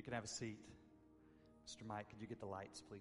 can have a seat. Mr. Mike, could you get the lights, please?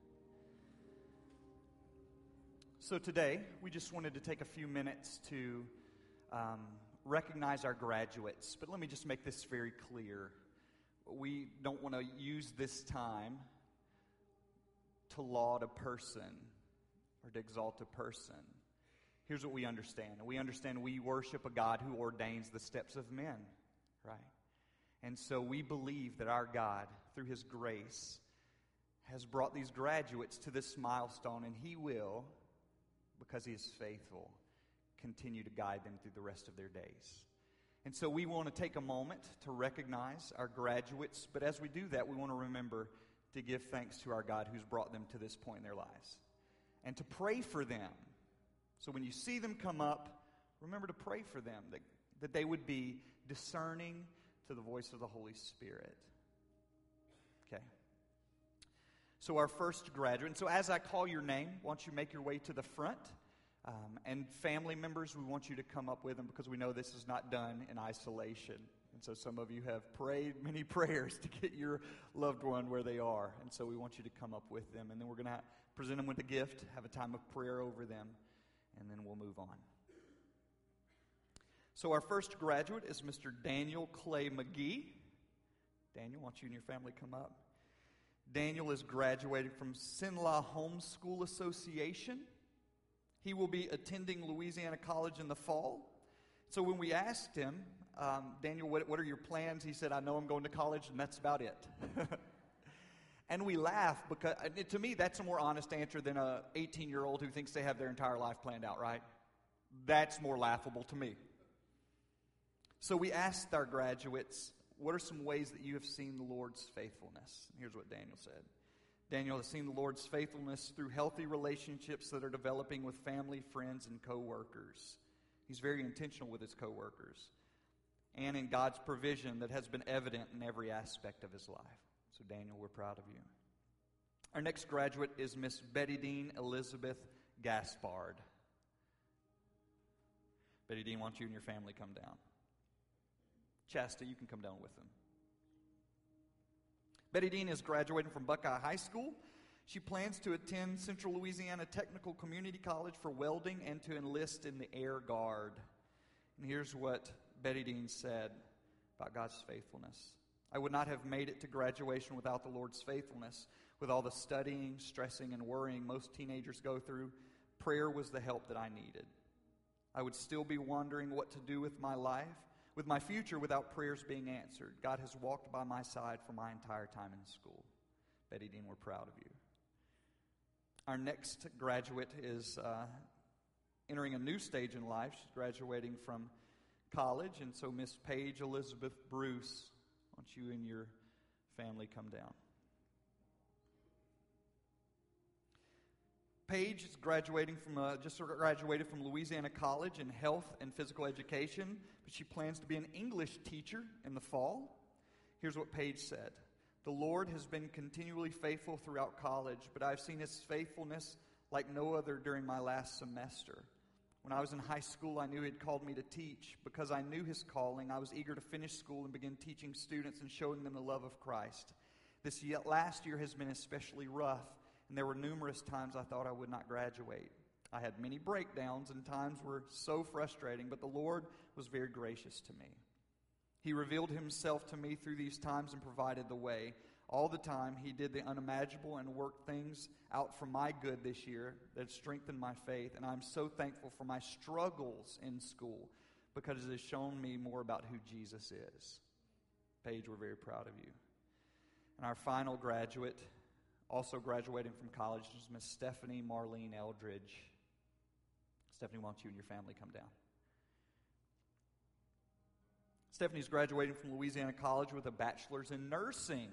So today, we just wanted to take a few minutes to recognize our graduates. But let me just make this very clear. We don't want to use this time to laud a person or to exalt a person. Here's what we understand. We understand we worship a God who ordains the steps of men, right? And so we believe that our God, through His grace, has brought these graduates to this milestone, and He will, because He is faithful, continue to guide them through the rest of their days. And so we want to take a moment to recognize our graduates, but as we do that, we want to remember to give thanks to our God who's brought them to this point in their lives, and to pray for them. So when you see them come up, remember to pray for them, that they would be discerning to the voice of the Holy Spirit. Okay. So our first graduate, and so as I call your name, why don't you make your way to the front? And family members, we want you to come up with them because we know this is not done in isolation. And so some of you have prayed many prayers to get your loved one where they are. And so we want you to come up with them. And then we're going to present them with a gift, have a time of prayer over them, and then we'll move on. So our first graduate is Mr. Daniel Clay McGee. Daniel, why don't you and your family come up? Daniel is graduating from Sinla Homeschool Association. He will be attending Louisiana College in the fall. So when we asked him, Daniel, what are your plans? He said, I know I'm going to college, and that's about it. And we laugh because, to me, that's a more honest answer than an 18-year-old who thinks they have their entire life planned out, right? That's more laughable to me. So we asked our graduates, what are some ways that you have seen the Lord's faithfulness? Here's what Daniel said. Daniel has seen the Lord's faithfulness through healthy relationships that are developing with family, friends, and co-workers. He's very intentional with his co-workers. And in God's provision that has been evident in every aspect of his life. So Daniel, we're proud of you. Our next graduate is Miss Betty Dean Elizabeth Gaspard. Betty Dean, why don't you and your family come down? Chasta, you can come down with them. Betty Dean is graduating from Buckeye High School. She plans to attend Central Louisiana Technical Community College for welding and to enlist in the Air Guard. And here's what Betty Dean said about God's faithfulness. I would not have made it to graduation without the Lord's faithfulness. With all the studying, stressing, and worrying most teenagers go through, prayer was the help that I needed. I would still be wondering what to do with my life, with my future, without prayers being answered. God has walked by my side for my entire time in school. Betty Dean, we're proud of you. Our next graduate is entering a new stage in life. She's graduating from college, and so Miss Paige Elizabeth Bruce, why don't you and your family come down? Paige is graduating from just graduated from Louisiana College in Health and Physical Education, but she plans to be an English teacher in the fall. Here's what Paige said. The Lord has been continually faithful throughout college, but I've seen His faithfulness like no other during my last semester. When I was in high school, I knew He'd called me to teach. Because I knew His calling, I was eager to finish school and begin teaching students and showing them the love of Christ. This last year has been especially rough, and there were numerous times I thought I would not graduate. I had many breakdowns, and times were so frustrating, but the Lord was very gracious to me. He revealed Himself to me through these times and provided the way. All the time, He did the unimaginable and worked things out for my good this year that strengthened my faith, and I'm so thankful for my struggles in school because it has shown me more about who Jesus is. Paige, we're very proud of you. And our final graduate, also graduating from college, is Miss Stephanie Marlene Eldridge. Stephanie, why don't you and your family come down? Stephanie's graduating from Louisiana College with a bachelor's in nursing.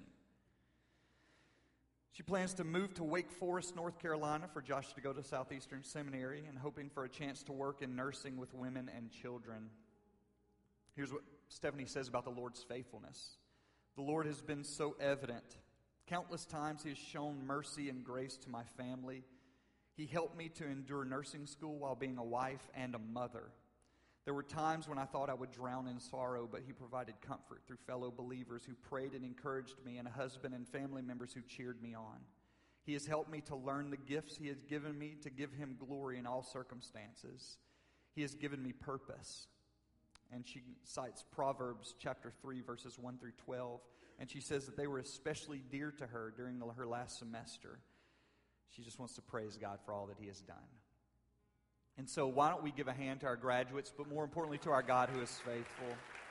She plans to move to Wake Forest, North Carolina for Josh to go to Southeastern Seminary and hoping for a chance to work in nursing with women and children. Here's what Stephanie says about the Lord's faithfulness. The Lord has been so evident. Countless times He has shown mercy and grace to my family. He helped me to endure nursing school while being a wife and a mother. There were times when I thought I would drown in sorrow, but He provided comfort through fellow believers who prayed and encouraged me, and a husband and family members who cheered me on. He has helped me to learn the gifts He has given me to give Him glory in all circumstances. He has given me purpose. And she cites Proverbs chapter 3, verses 1 through 12. And she says that they were especially dear to her during her last semester. She just wants to praise God for all that He has done. And so why don't we give a hand to our graduates, but more importantly to our God who is faithful.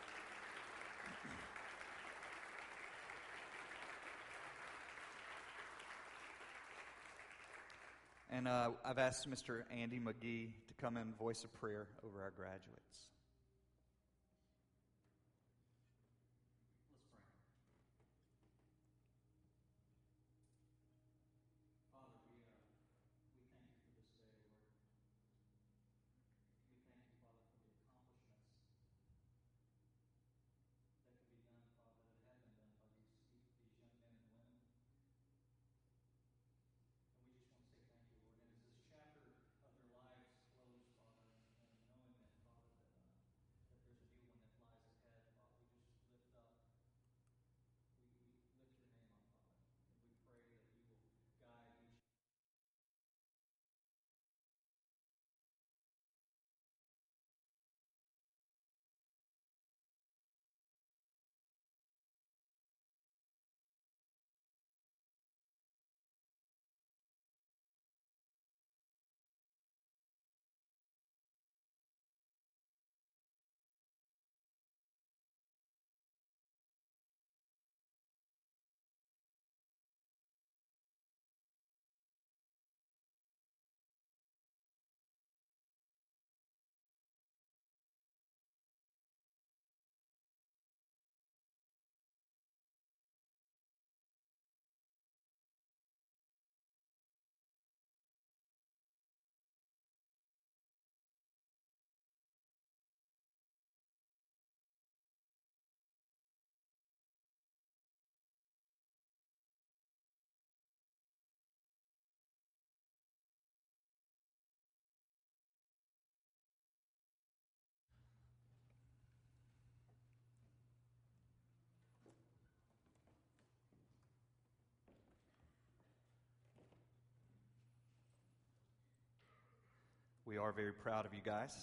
And I've asked Mr. Andy McGee to come and voice a prayer over our graduates. We are very proud of you guys.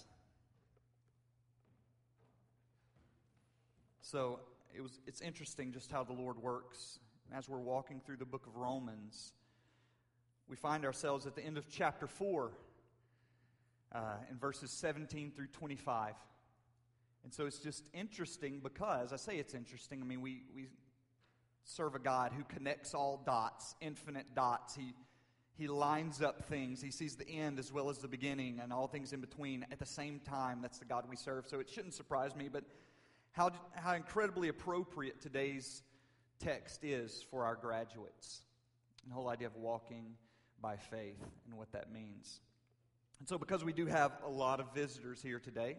So it's interesting just how the Lord works. As we're walking through the book of Romans, we find ourselves at the end of chapter 4 in verses 17 through 25. And so it's just interesting because, I say it's interesting, I mean, we serve a God who connects all dots, infinite dots. He lines up things. He sees the end as well as the beginning and all things in between at the same time. That's the God we serve. So it shouldn't surprise me, but how incredibly appropriate today's text is for our graduates. And the whole idea of walking by faith and what that means. And so because we do have a lot of visitors here today,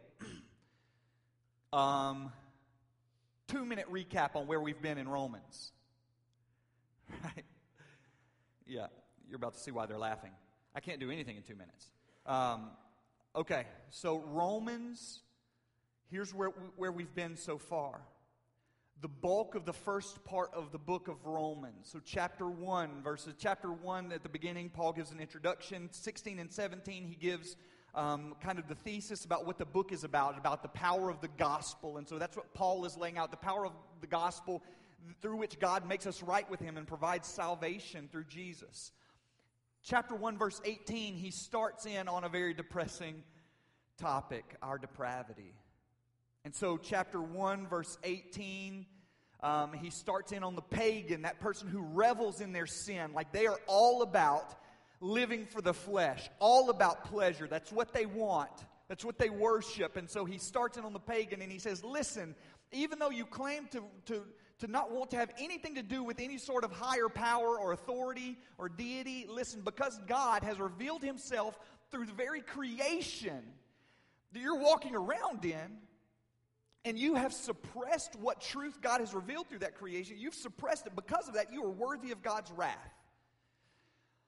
2-minute recap on where we've been in Romans. Right? Yeah. You're about to see why they're laughing. I can't do anything in 2 minutes. Okay, so Romans, here's where we've been so far. The bulk of the first part of the book of Romans. So chapter 1 at the beginning, Paul gives an introduction. 16 and 17, he gives kind of the thesis about what the book is about the power of the gospel. And so that's what Paul is laying out, the power of the gospel through which God makes us right with Him and provides salvation through Jesus. Chapter 1, verse 18, he starts in on a very depressing topic, our depravity. And so chapter 1, verse 18, he starts in on the pagan, that person who revels in their sin. Like they are all about living for the flesh, all about pleasure. That's what they want. That's what they worship. And so he starts in on the pagan and he says, listen, even though you claim to not want to have anything to do with any sort of higher power or authority or deity, listen, because God has revealed Himself through the very creation that you're walking around in, and you have suppressed what truth God has revealed through that creation, you've suppressed it. Because of that, you are worthy of God's wrath.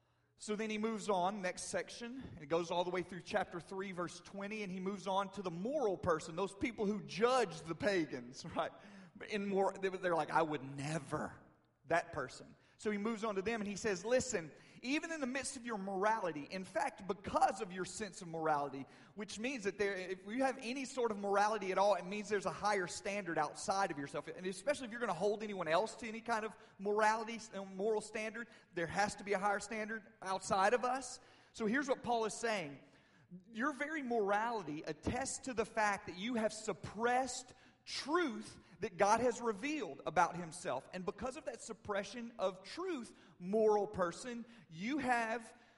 So then he moves on, next section, and it goes all the way through chapter 3, verse 20, and he moves on to the moral person, those people who judge the pagans, right? They're like, I would never, that person. So he moves on to them and he says, listen, even in the midst of your morality, in fact, because of your sense of morality, which means that if you have any sort of morality at all, it means there's a higher standard outside of yourself. And especially if you're going to hold anyone else to any kind of morality, moral standard, there has to be a higher standard outside of us. So here's what Paul is saying. Your very morality attests to the fact that you have suppressed truth that God has revealed about himself. And because of that suppression of truth, moral person, you have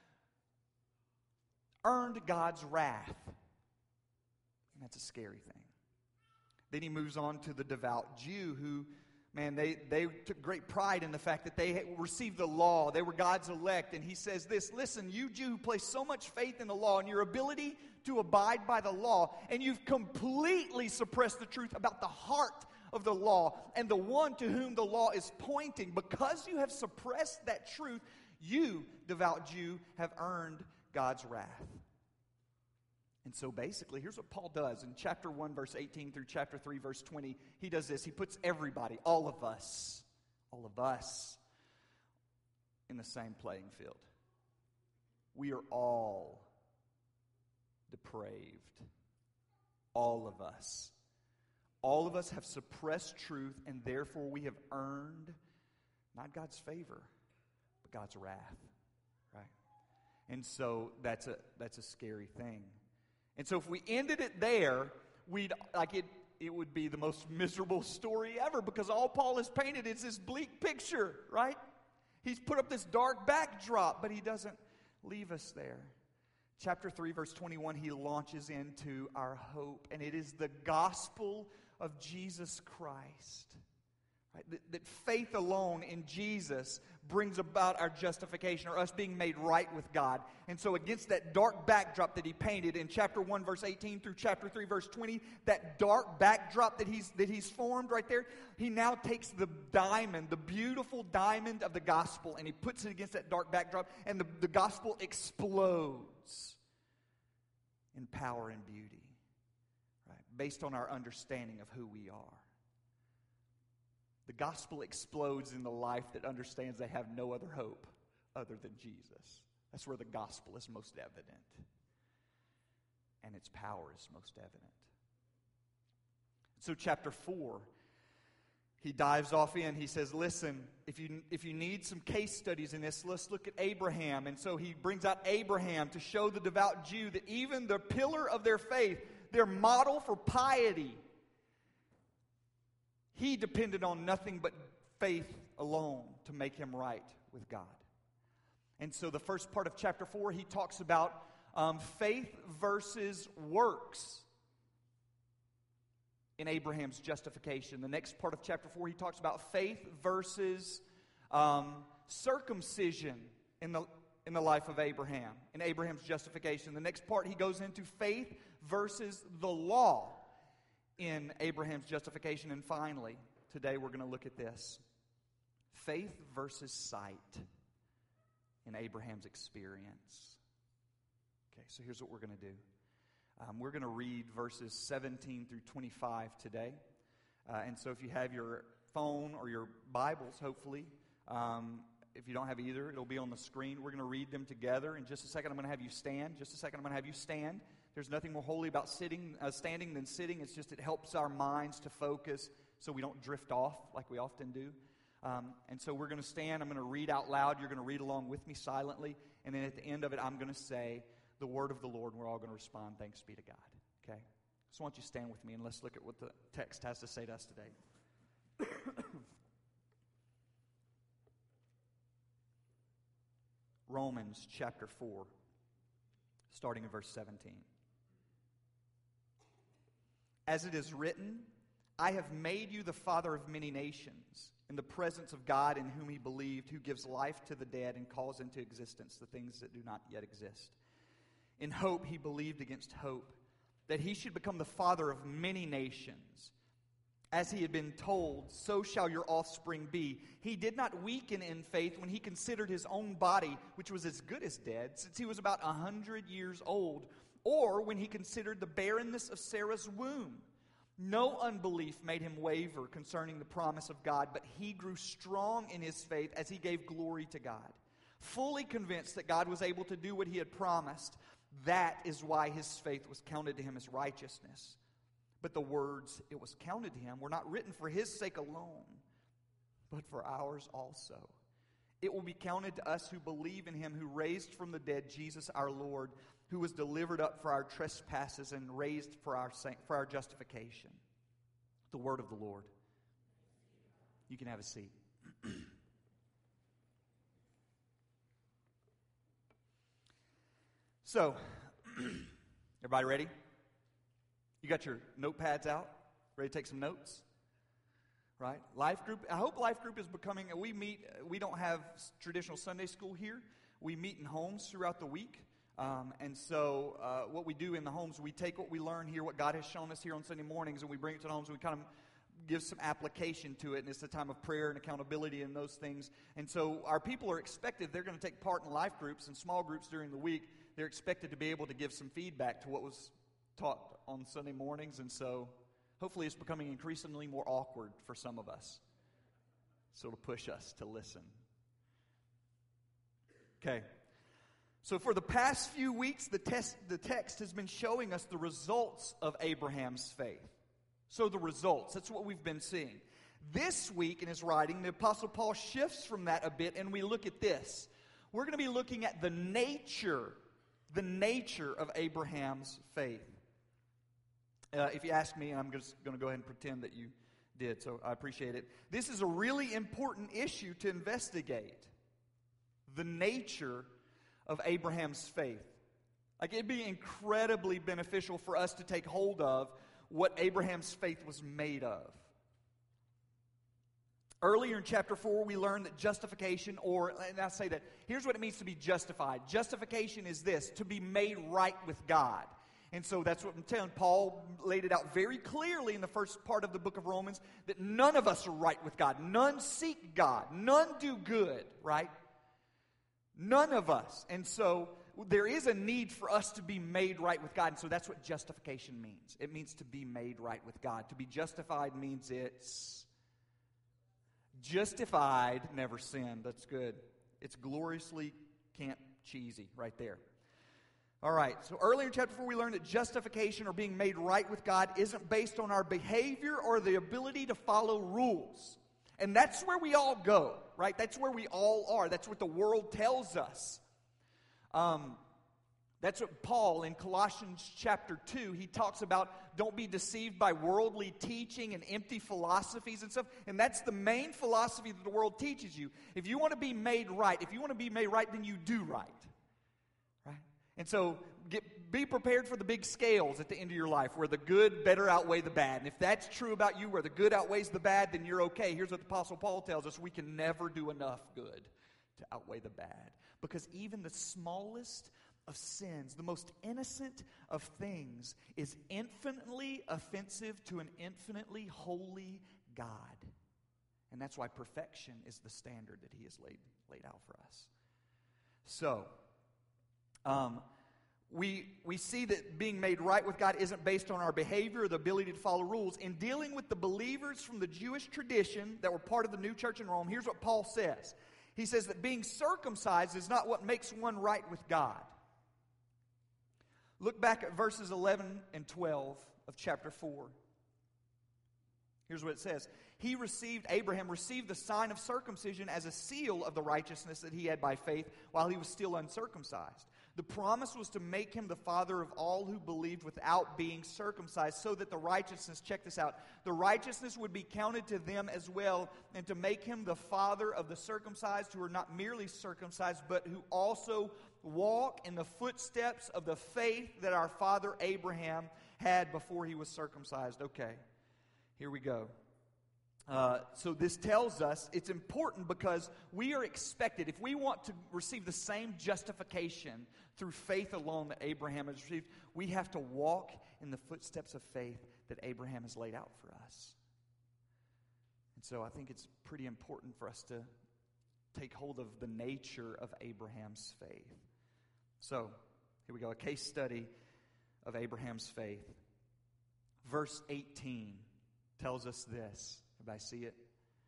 earned God's wrath. And that's a scary thing. Then he moves on to the devout Jew who, man, they took great pride in the fact that they received the law. They were God's elect. And he says this, listen, you Jew who place so much faith in the law and your ability to abide by the law, and you've completely suppressed the truth about the heart of the law and the one to whom the law is pointing. Because you have suppressed that truth, you, devout Jew, have earned God's wrath. And so basically, here's what Paul does. In chapter 1, verse 18 through chapter 3, verse 20, he does this. He puts everybody, all of us, in the same playing field. We are all depraved. All of us. All of us have suppressed truth, and therefore we have earned not God's favor, but God's wrath. Right? And so that's a scary thing. And so if we ended it there, it would be the most miserable story ever, because all Paul has painted is this bleak picture, right? He's put up this dark backdrop, but he doesn't leave us there. Chapter 3, verse 21, he launches into our hope, and it is the gospel of Jesus Christ. Right? That faith alone in Jesus brings about our justification, or us being made right with God. And so against that dark backdrop that he painted in chapter 1, verse 18 through chapter 3, verse 20, that dark backdrop that he's formed right there, he now takes the diamond, the beautiful diamond of the gospel, and he puts it against that dark backdrop, and the gospel explodes in power and beauty, right? Based on our understanding of who we are. The gospel explodes in the life that understands they have no other hope other than Jesus. That's where the gospel is most evident. And its power is most evident. So chapter 4, he dives off in. He says, listen, if you need some case studies in this, let's look at Abraham. And so he brings out Abraham to show the devout Jew that even the pillar of their faith, their model for piety, he depended on nothing but faith alone to make him right with God. And so the first part of chapter 4, he talks about faith versus works in Abraham's justification. The next part of chapter 4, he talks about faith versus circumcision in the life of Abraham, in Abraham's justification. The next part, he goes into faith versus the law in Abraham's justification. And finally, today we're going to look at this. Faith versus sight in Abraham's experience. Okay, so here's what we're going to do. We're going to read verses 17 through 25 today. And so if you have your phone or your Bibles, hopefully, if you don't have either, it'll be on the screen. We're going to read them together. In just a second, I'm going to have you stand. There's nothing more holy about standing than sitting. It's just it helps our minds to focus so we don't drift off like we often do. And so we're going to stand. I'm going to read out loud. You're going to read along with me silently. And then at the end of it, I'm going to say the word of the Lord, and we're all going to respond, thanks be to God. Okay? So why don't you stand with me, and let's look at what the text has to say to us today. Romans chapter 4, starting in verse 17. As it is written, I have made you the father of many nations, in the presence of God in whom he believed, who gives life to the dead and calls into existence the things that do not yet exist. In hope he believed against hope, that he should become the father of many nations. As he had been told, so shall your offspring be. He did not weaken in faith when he considered his own body, which was as good as dead, since he was about 100 years old, or when he considered the barrenness of Sarah's womb. No unbelief made him waver concerning the promise of God, but he grew strong in his faith as he gave glory to God, fully convinced that God was able to do what he had promised. That is why his faith was counted to him as righteousness. But the words, "it was counted to him," were not written for his sake alone, but for ours also. It will be counted to us who believe in him who raised from the dead Jesus our Lord, who was delivered up for our trespasses and raised for our justification. The word of the Lord. You can have a seat. So, everybody ready? You got your notepads out? Ready to take some notes? Right? Life group. I hope life group is becoming, we don't have traditional Sunday school here. We meet in homes throughout the week. And so what we do in the homes, we take what we learn here, what God has shown us here on Sunday mornings, and we bring it to the homes, and we kind of give some application to it, and it's a time of prayer and accountability and those things. And so our people are expected, they're going to take part in life groups and small groups during the week. They're expected to be able to give some feedback to what was taught on Sunday mornings, and so hopefully it's becoming increasingly more awkward for some of us. So it'll push us to listen. Okay. So for the past few weeks, the text has been showing us the results of Abraham's faith. So the results, that's what we've been seeing. This week in his writing, the Apostle Paul shifts from that a bit, and we look at this. We're going to be looking at the nature of Abraham's faith. If you ask me, I'm just going to go ahead and pretend that you did, so I appreciate it. This is a really important issue to investigate. The nature of Abraham's faith. Like, it'd be incredibly beneficial for us to take hold of what Abraham's faith was made of. Earlier in chapter 4, we learned that justification, and I say that, here's what it means to be justified. Justification is this, to be made right with God. And so that's what I'm telling. Paul laid it out very clearly in the first part of the book of Romans, that none of us are right with God. None seek God. None do good, right? None of us. And so there is a need for us to be made right with God. And so that's what justification means. It means to be made right with God. To be justified means it's justified, never sinned. That's good. It's gloriously cheesy right there. All right, so earlier in chapter 4 we learned that justification or being made right with God isn't based on our behavior or the ability to follow rules. And that's where we all go, right? That's where we all are. That's what the world tells us. That's what Paul in Colossians chapter 2, he talks about, don't be deceived by worldly teaching and empty philosophies and stuff. And that's the main philosophy that the world teaches you. If you want to be made right, then you do right. Right? And so be prepared for the big scales at the end of your life where the good better outweigh the bad. And if that's true about you, where the good outweighs the bad, then you're okay. Here's what the Apostle Paul tells us. We can never do enough good to outweigh the bad. Because even the smallest of sins, the most innocent of things, is infinitely offensive to an infinitely holy God. And that's why perfection is the standard that he has laid out for us. So, we see that being made right with God isn't based on our behavior or the ability to follow rules. In dealing with the believers from the Jewish tradition that were part of the new church in Rome, here's what Paul says. He says that being circumcised is not what makes one right with God. Look back at verses 11 and 12 of chapter 4. Here's what it says. Abraham received the sign of circumcision as a seal of the righteousness that he had by faith while he was still uncircumcised. The promise was to make him the father of all who believed without being circumcised, so that the righteousness, check this out, the righteousness would be counted to them as well, and to make him the father of the circumcised who are not merely circumcised, but who also walk in the footsteps of the faith that our father Abraham had before he was circumcised. Okay, here we go. So this tells us it's important because we are expected, if we want to receive the same justification through faith alone that Abraham has received, we have to walk in the footsteps of faith that Abraham has laid out for us. so I think it's pretty important for us to take hold of the nature of Abraham's faith. So, here we go, a case study of Abraham's faith. Verse 18 tells us this. Everybody see it?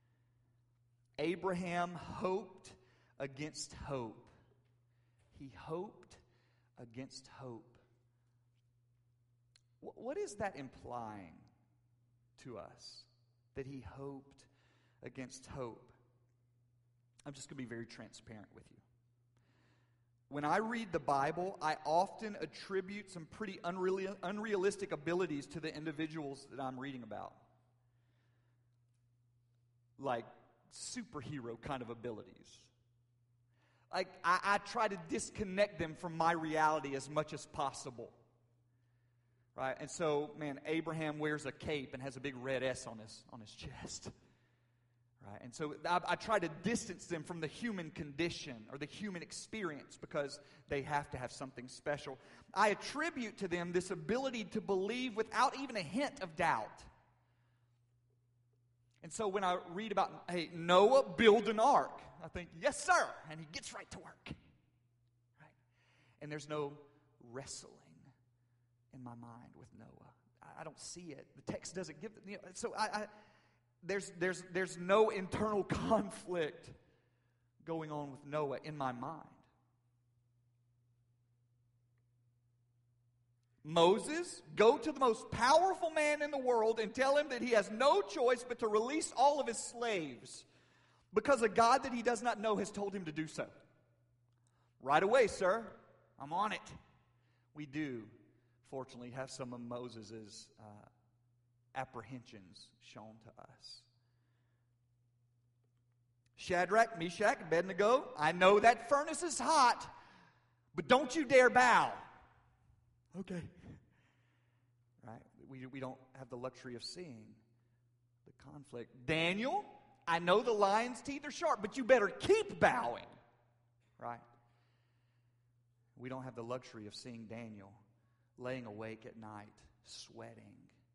Abraham hoped against hope. He hoped against hope. What is that implying to us? That he hoped against hope. I'm just going to be very transparent with you. When I read the Bible, I often attribute some pretty unrealistic abilities to the individuals that I'm reading about. Like superhero kind of abilities. Like I try to disconnect them from my reality as much as possible. Right? And so, man, Abraham wears a cape and has a big red S on his chest. Right? And so I try to distance them from the human condition or the human experience because they have to have something special. I attribute to them this ability to believe without even a hint of doubt. And so when I read about, hey, Noah build an ark, I think, yes, sir. And he gets right to work. Right? And there's no wrestling in my mind with Noah. I don't see it. The text doesn't give it. So there's no internal conflict going on with Noah in my mind. Moses, go to the most powerful man in the world and tell him that he has no choice but to release all of his slaves because a God that he does not know has told him to do so. Right away, sir. I'm on it. We do, fortunately, have some of Moses' apprehensions shown to us. Shadrach, Meshach, Abednego, I know that furnace is hot, but don't you dare bow. Okay. Right? We don't have the luxury of seeing the conflict. Daniel, I know the lion's teeth are sharp, but you better keep bowing. Right? We don't have the luxury of seeing Daniel laying awake at night, sweating,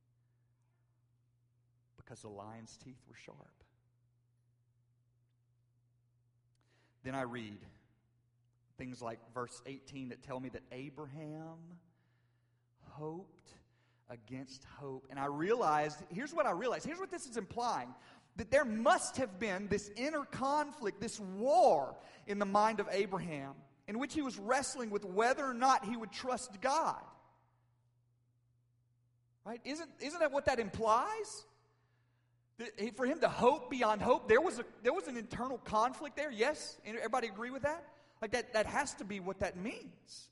because the lion's teeth were sharp. Then I read things like verse 18 that tell me that Abraham hoped against hope. And I realized, here's what this is implying, that there must have been this inner conflict, this war in the mind of Abraham, in which he was wrestling with whether or not he would trust God. Right? Isn't that what that implies? For him to hope beyond hope, there was an internal conflict there. Yes? Everybody agree with that? Like that has to be what that means.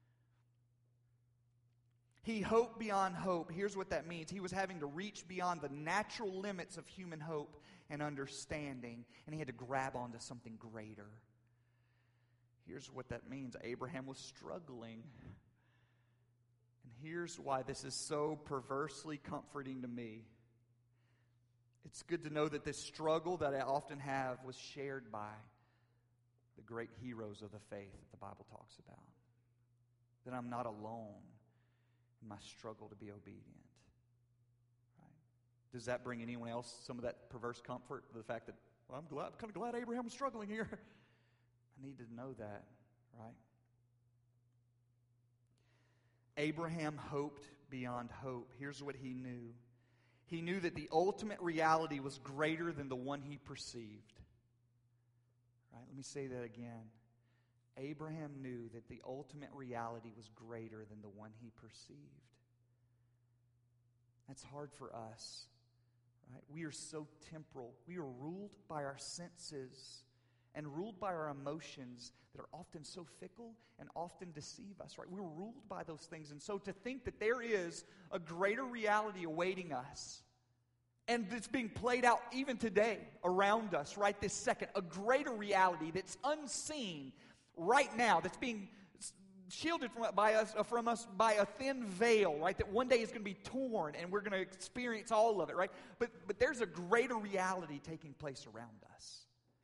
He hoped beyond hope. Here's what that means. He was having to reach beyond the natural limits of human hope and understanding, and he had to grab onto something greater. Here's what that means. Abraham was struggling. And here's why this is so perversely comforting to me. It's good to know that this struggle that I often have was shared by the great heroes of the faith that the Bible talks about. That I'm not alone in my struggle to be obedient. Right? Does that bring anyone else some of that perverse comfort? The fact that, well, I'm kind of glad Abraham was struggling here. I need to know that, right? Abraham hoped beyond hope. Here's what he knew. He knew that the ultimate reality was greater than the one he perceived. Right? Let me say that again. Abraham knew that the ultimate reality was greater than the one he perceived. That's hard for us. Right? We are so temporal. We are ruled by our senses and ruled by our emotions that are often so fickle and often deceive us. Right? We're ruled by those things. And so to think that there is a greater reality awaiting us, and it's being played out even today around us, right this second, a greater reality that's unseen right now, that's being shielded from us by a thin veil, right? That one day is going to be torn and we're going to experience all of it, right? But there's a greater reality taking place around us.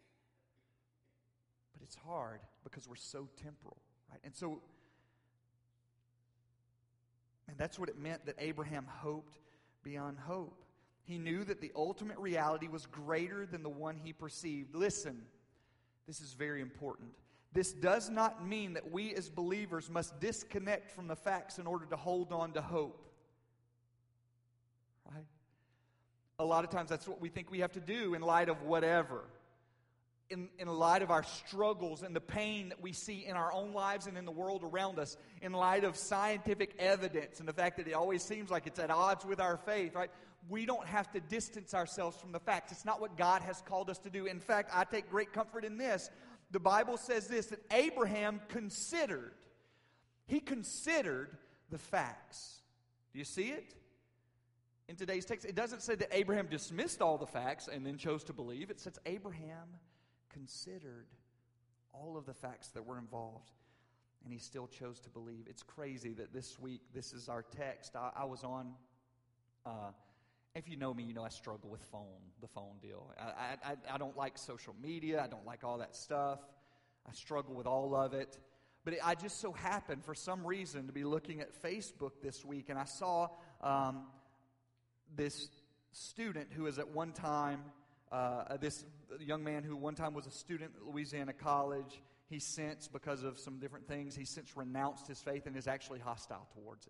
But it's hard because we're so temporal, right? And that's what it meant that Abraham hoped beyond hope. He knew that the ultimate reality was greater than the one he perceived. Listen, this is very important. This does not mean that we as believers must disconnect from the facts in order to hold on to hope. Right? A lot of times that's what we think we have to do in light of whatever. In light of our struggles and the pain that we see in our own lives and in the world around us, in light of scientific evidence and the fact that it always seems like it's at odds with our faith, right? We don't have to distance ourselves from the facts. It's not what God has called us to do. In fact, I take great comfort in this. The Bible says this, that Abraham considered. He considered the facts. Do you see it? In today's text, it doesn't say that Abraham dismissed all the facts and then chose to believe. It says Abraham considered all of the facts that were involved, and he still chose to believe. It's crazy that this week, this is our text. I was on, if you know me, you know I struggle with the phone deal. I don't like social media. I don't like all that stuff. I struggle with all of it. But I just so happened, for some reason, to be looking at Facebook this week, and I saw this student who was at one time, this young man who one time was a student at Louisiana College. He since, because of some different things, he since renounced his faith and is actually hostile towards it.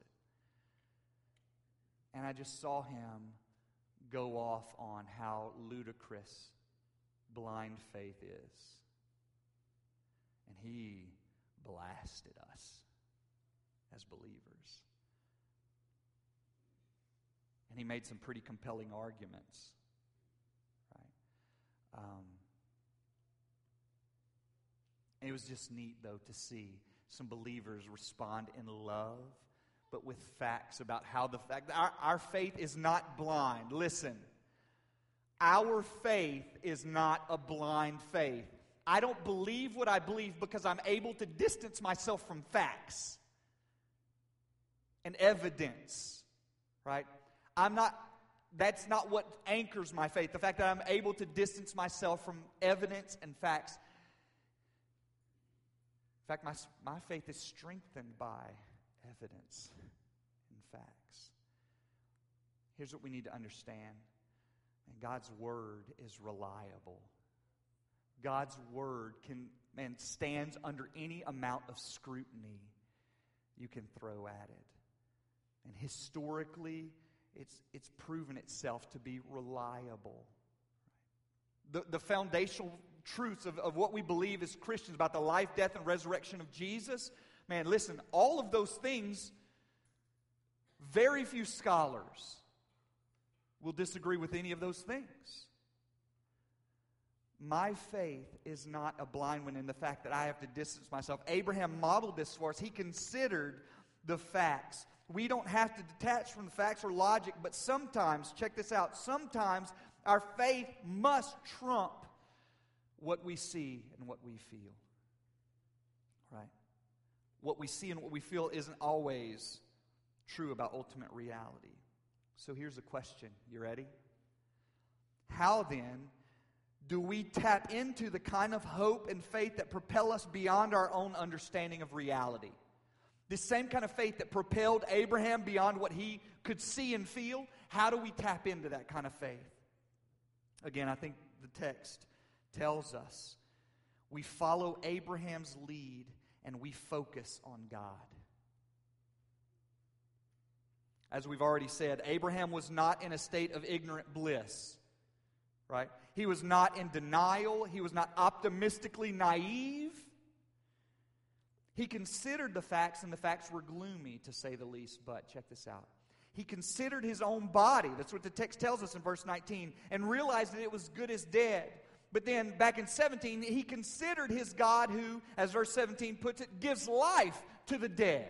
And I just saw him go off on how ludicrous blind faith is. And he blasted us as believers. And he made some pretty compelling arguments. And it was just neat, though, to see some believers respond in love, but with facts about how our faith is not blind. Listen, our faith is not a blind faith. I don't believe what I believe because I'm able to distance myself from facts and evidence, right? That's not what anchors my faith. The fact that I'm able to distance myself from evidence and facts. In fact, my faith is strengthened by evidence and facts. Here's what we need to understand. And God's Word is reliable. God's Word stands under any amount of scrutiny you can throw at it. And historically, it's proven itself to be reliable. The foundational truths of what we believe as Christians about the life, death, and resurrection of Jesus, man, listen, all of those things, very few scholars will disagree with any of those things. My faith is not a blind one in the fact that I have to distance myself. Abraham modeled this for us. He considered the facts. We don't have to detach from the facts or logic, but sometimes, check this out, sometimes our faith must trump what we see and what we feel. Right? What we see and what we feel isn't always true about ultimate reality. So here's a question. You ready? How then do we tap into the kind of hope and faith that propel us beyond our own understanding of reality? This same kind of faith that propelled Abraham beyond what he could see and feel, how do we tap into that kind of faith? Again, I think the text tells us we follow Abraham's lead and we focus on God. As we've already said, Abraham was not in a state of ignorant bliss, right? He was not in denial. He was not optimistically naive. He considered the facts, and the facts were gloomy, to say the least. But check this out. He considered his own body. That's what the text tells us in verse 19. And realized that it was good as dead. But then back in 17, he considered his God who, as verse 17 puts it, gives life to the dead.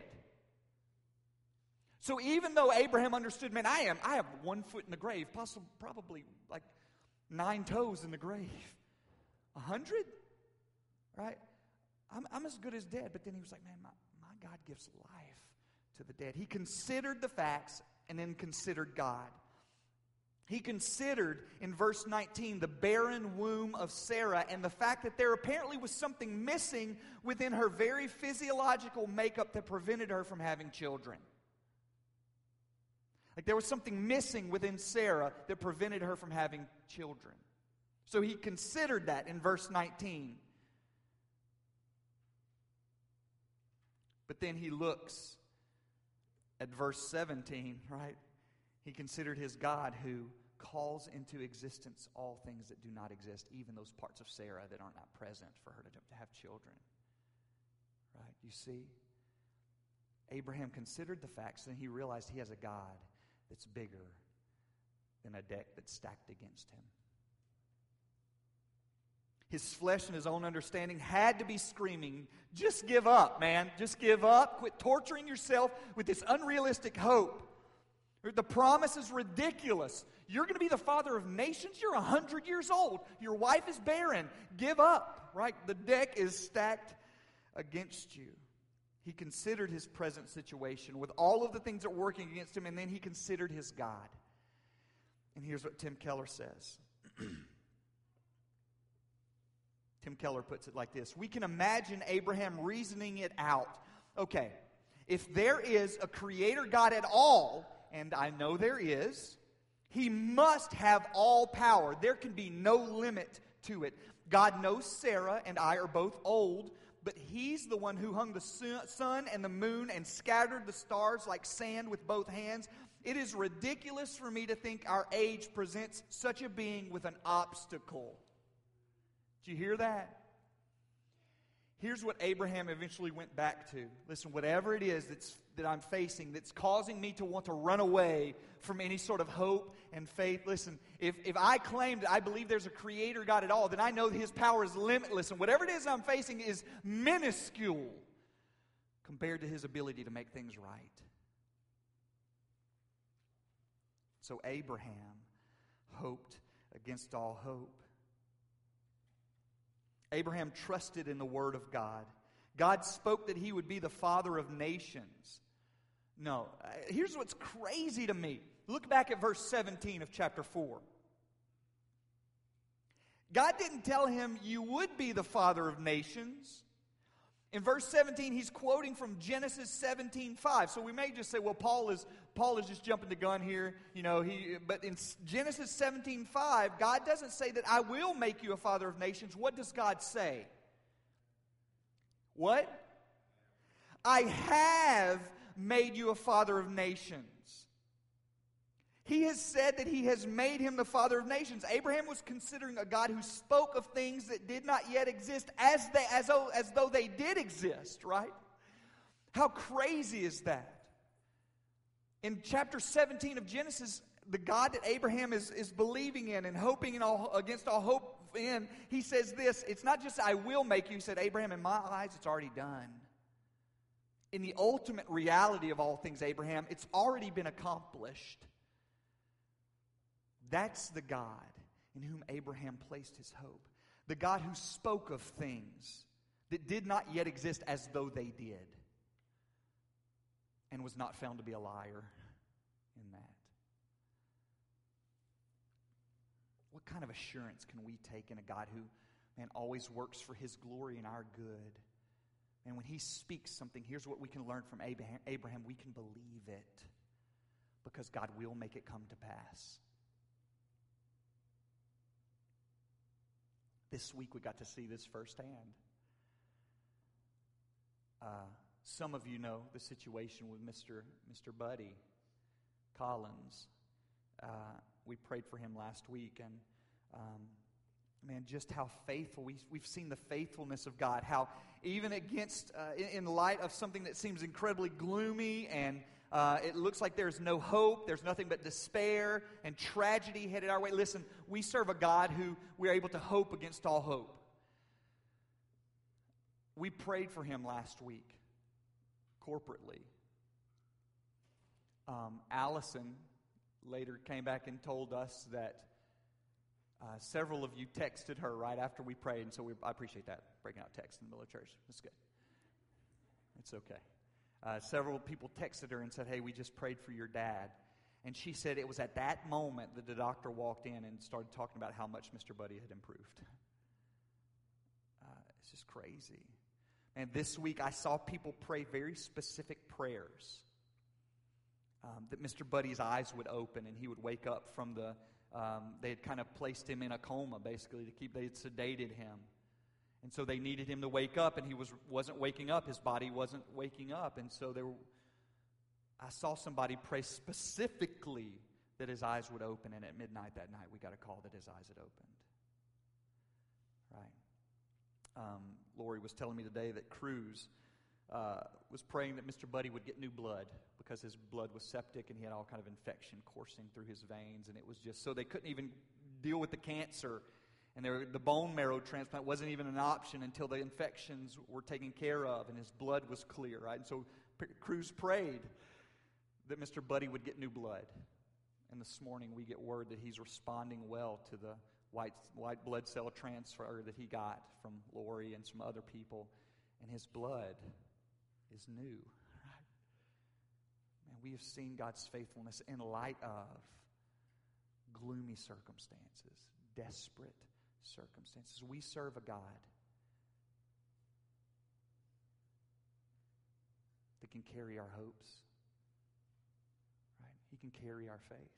So even though Abraham understood, man, I have 1 foot in the grave, probably like 9 toes in the grave. 100? Right? I'm as good as dead. But then he was like, man, my God gives life to the dead. He considered the facts and then considered God. He considered, in verse 19, the barren womb of Sarah and the fact that there apparently was something missing within her very physiological makeup that prevented her from having children. Like there was something missing within Sarah that prevented her from having children. So he considered that in verse 19. But then he looks at verse 17, right? He considered his God who calls into existence all things that do not exist, even those parts of Sarah that are not present for her to have children. Right? You see? Abraham considered the facts, and he realized he has a God that's bigger than a deck that's stacked against him. His flesh and his own understanding had to be screaming, just give up, man. Just give up. Quit torturing yourself with this unrealistic hope. The promise is ridiculous. You're going to be the father of nations. You're 100 years old. Your wife is barren. Give up, right? The deck is stacked against you. He considered his present situation with all of the things that were working against him, and then he considered his God. And here's what Tim Keller says. Tim Keller puts it like this. We can imagine Abraham reasoning it out. Okay, if there is a creator God at all, and I know there is, he must have all power. There can be no limit to it. God knows Sarah and I are both old, but he's the one who hung the sun and the moon and scattered the stars like sand with both hands. It is ridiculous for me to think our age presents such a being with an obstacle. Did you hear that? Here's what Abraham eventually went back to. Listen, whatever it is that I'm facing that's causing me to want to run away from any sort of hope and faith, listen, if I claim that I believe there's a creator God at all, then I know that his power is limitless. And whatever it is I'm facing is minuscule compared to his ability to make things right. So Abraham hoped against all hope. Abraham trusted in the Word of God. God spoke that he would be the father of nations. No, here's what's crazy to me. Look back at verse 17 of chapter 4. God didn't tell him you would be the father of nations. In verse 17, he's quoting from Genesis 17:5. So we may just say, well, Paul is just jumping the gun here. But in Genesis 17:5, God doesn't say that I will make you a father of nations. What does God say? What? I have made you a father of nations. He has said that he has made him the father of nations. Abraham was considering a God who spoke of things that did not yet exist as though they did exist, right? How crazy is that? In chapter 17 of Genesis, the God that Abraham is believing in and hoping against all hope in, he says this, it's not just I will make you. He said, Abraham, in my eyes, it's already done. In the ultimate reality of all things, Abraham, it's already been accomplished. That's the God in whom Abraham placed his hope. The God who spoke of things that did not yet exist as though they did, and was not found to be a liar in that. What kind of assurance can we take in a God who, always works for his glory and our good? And when he speaks something, here's what we can learn from Abraham. We can believe it because God will make it come to pass. This week we got to see this firsthand. Some of you know the situation with Mr. Buddy Collins. We prayed for him last week, and just how faithful we've seen the faithfulness of God. How even against, in light of something that seems incredibly gloomy and it looks like there's no hope, there's nothing but despair and tragedy headed our way. Listen, we serve a God who we're able to hope against all hope. We prayed for him last week, corporately. Allison later came back and told us that several of you texted her right after we prayed, and so I appreciate that, breaking out texts in the middle of church. That's good. It's okay. Several people texted her and said, hey, we just prayed for your dad. And she said it was at that moment that the doctor walked in and started talking about how much Mr. Buddy had improved. It's just crazy. And this week I saw people pray very specific prayers. that Mr. Buddy's eyes would open and he would wake up from they had kind of placed him in a coma, basically, they had sedated him. And so they needed him to wake up, and he wasn't waking up. His body wasn't waking up. And so I saw somebody pray specifically that his eyes would open, and at midnight that night we got a call that his eyes had opened. Right. Lori was telling me today that Cruz was praying that Mr. Buddy would get new blood because his blood was septic and he had all kind of infection coursing through his veins, and it was just so they couldn't even deal with the cancer, and the bone marrow transplant wasn't even an option until the infections were taken care of and his blood was clear, right? And so Cruz prayed that Mr. Buddy would get new blood, and this morning we get word that he's responding well to the white blood cell transfer that he got from Lori and some other people, and his blood is new. Right? Man, we have seen God's faithfulness in light of gloomy circumstances, desperate circumstances. We serve a God that can carry our hopes. Right? He can carry our faith.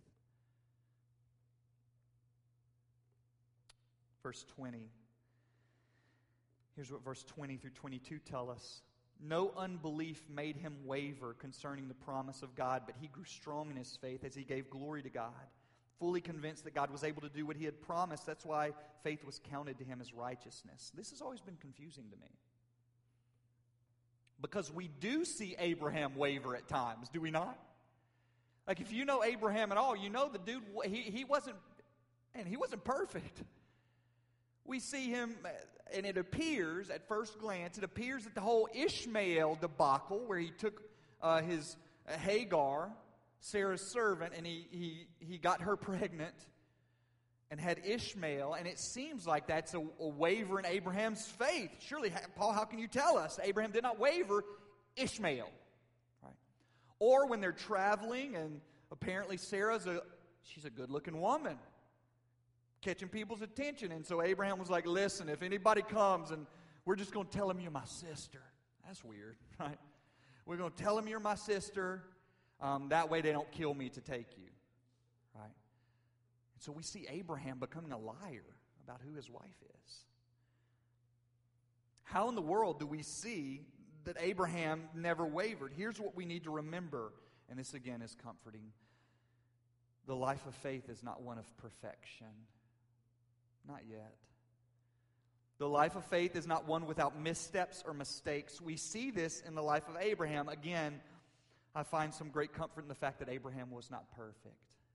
Verse 20. Here's what verse 20 through 22 tell us. No unbelief made him waver concerning the promise of God, but he grew strong in his faith as he gave glory to God, fully convinced that God was able to do what he had promised. That's why faith was counted to him as righteousness. This has always been confusing to me, because we do see Abraham waver at times, do we not? Like, if you know Abraham at all, you know the dude, he wasn't perfect. We see him, and it appears, at first glance, it appears that the whole Ishmael debacle, where he took his Hagar, Sarah's servant, and he got her pregnant and had Ishmael, and it seems like that's a waver in Abraham's faith. Surely, Paul, how can you tell us? Abraham did not waver, Ishmael. Right? Or when they're traveling, and apparently she's a good-looking woman, catching people's attention. And so Abraham was like, listen, if anybody comes, and we're just going to tell them you're my sister. That's weird, right? We're going to tell them you're my sister. That way they don't kill me to take you, right? And so we see Abraham becoming a liar about who his wife is. How in the world do we see that Abraham never wavered? Here's what we need to remember, and this again is comforting. The life of faith is not one of perfection. Not yet. The life of faith is not one without missteps or mistakes. We see this in the life of Abraham. Again, I find some great comfort in the fact that Abraham was not perfect.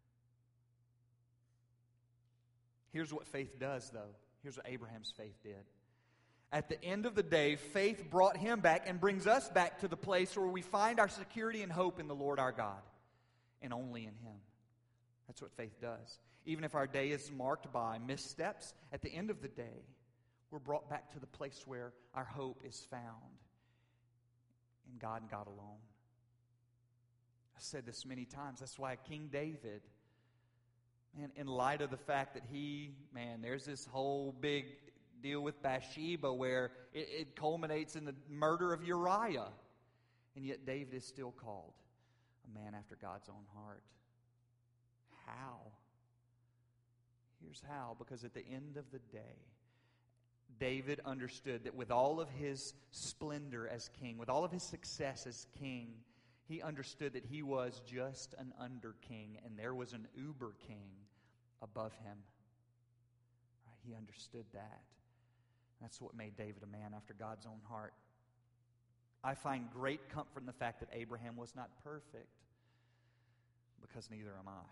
Here's what faith does, though. Here's what Abraham's faith did. At the end of the day, faith brought him back and brings us back to the place where we find our security and hope in the Lord our God, and only in Him. That's what faith does. Even if our day is marked by missteps, at the end of the day, we're brought back to the place where our hope is found in God and God alone. I've said this many times. That's why King David, man, in light of the fact that there's this whole big deal with Bathsheba where it culminates in the murder of Uriah. And yet David is still called a man after God's own heart. How? Here's how. Because at the end of the day, David understood that with all of his splendor as king, with all of his success as king, he understood that he was just an under king, and there was an uber king above him. Right? He understood that. That's what made David a man after God's own heart. I find great comfort in the fact that Abraham was not perfect, because neither am I.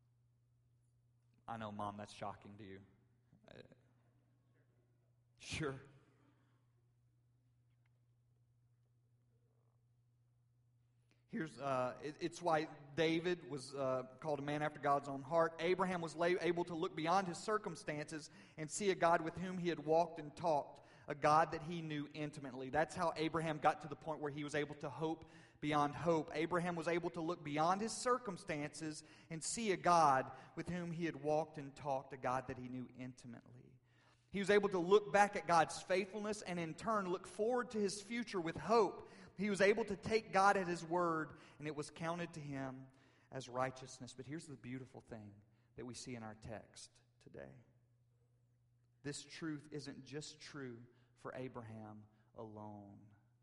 I know, Mom, that's shocking to you. Sure. It's why David was called a man after God's own heart. Abraham was able to look beyond his circumstances and see a God with whom he had walked and talked, a God that he knew intimately. That's how Abraham got to the point where he was able to hope beyond hope. Abraham was able to look beyond his circumstances and see a God with whom he had walked and talked, a God that he knew intimately. He was able to look back at God's faithfulness and in turn look forward to his future with hope. He was able to take God at His word, and it was counted to him as righteousness. But here's the beautiful thing that we see in our text today. This truth isn't just true for Abraham alone.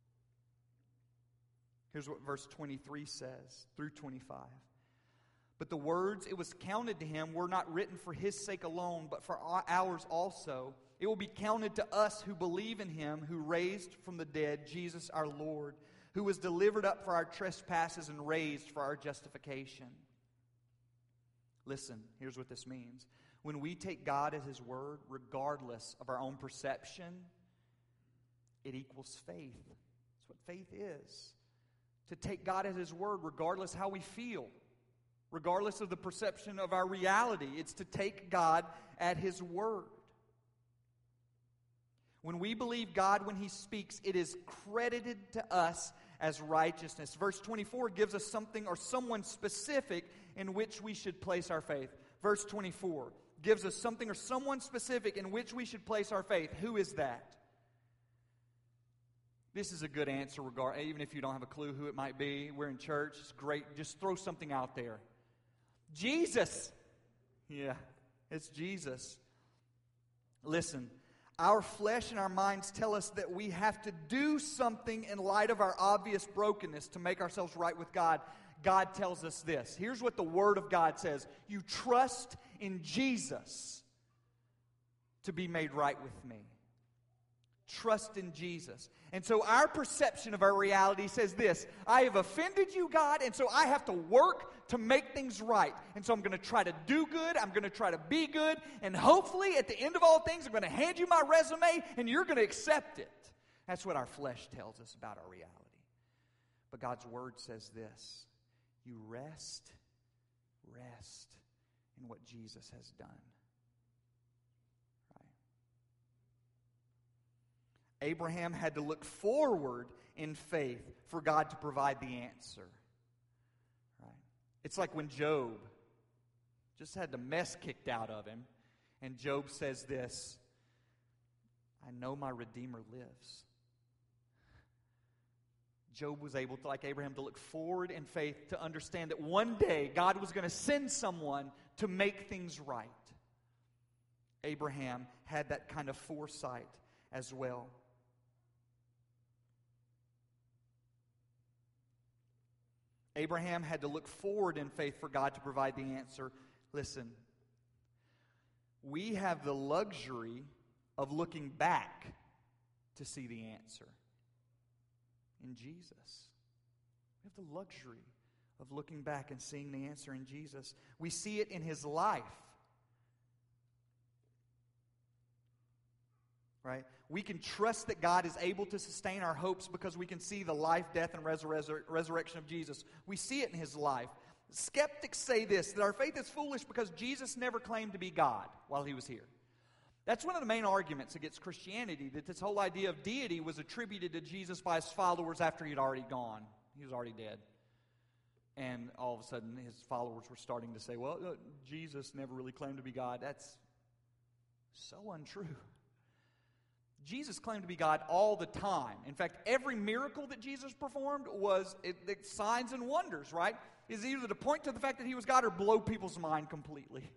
Here's what verse 23 says, through 25. But the words, "it was counted to him," were not written for his sake alone, but for ours also. It will be counted to us who believe in him who raised from the dead Jesus our Lord, who was delivered up for our trespasses and raised for our justification. Listen, here's what this means. When we take God at His word, regardless of our own perception, it equals faith. That's what faith is. To take God at His word, regardless how we feel, regardless of the perception of our reality. It's to take God at His word. When we believe God when He speaks, it is credited to us as righteousness. Verse 24 gives us something or someone specific in which we should place our faith. Verse 24 gives us something or someone specific in which we should place our faith. Who is that? This is a good answer, even if you don't have a clue who it might be. We're in church. It's great. Just throw something out there. Jesus. Yeah, it's Jesus. Listen, our flesh and our minds tell us that we have to do something in light of our obvious brokenness to make ourselves right with God. God tells us this. Here's what the Word of God says. You trust in Jesus to be made right with me. Trust in Jesus. And so our perception of our reality says this: I have offended you, God, and so I have to work to make things right. And so I'm going to try to do good, I'm going to try to be good, and hopefully at the end of all things I'm going to hand you my resume and you're going to accept it. That's what our flesh tells us about our reality. But God's Word says this: you rest in what Jesus has done. Abraham had to look forward in faith for God to provide the answer. Right? It's like when Job just had the mess kicked out of him, and Job says this: I know my Redeemer lives. Job was able to, like Abraham, to look forward in faith to understand that one day God was going to send someone to make things right. Abraham had that kind of foresight as well. Abraham had to look forward in faith for God to provide the answer. Listen, we have the luxury of looking back to see the answer in Jesus. We have the luxury of looking back and seeing the answer in Jesus. We see it in His life. Right? We can trust that God is able to sustain our hopes because we can see the life, death, and resurrection of Jesus. We see it in His life. Skeptics say this, that our faith is foolish because Jesus never claimed to be God while He was here. That's one of the main arguments against Christianity, that this whole idea of deity was attributed to Jesus by His followers after He'd already gone. He was already dead. And all of a sudden, His followers were starting to say, well, Jesus never really claimed to be God. That's so untrue. Jesus claimed to be God all the time. In fact, every miracle that Jesus performed was signs and wonders, right? Is either to point to the fact that He was God or blow people's mind completely.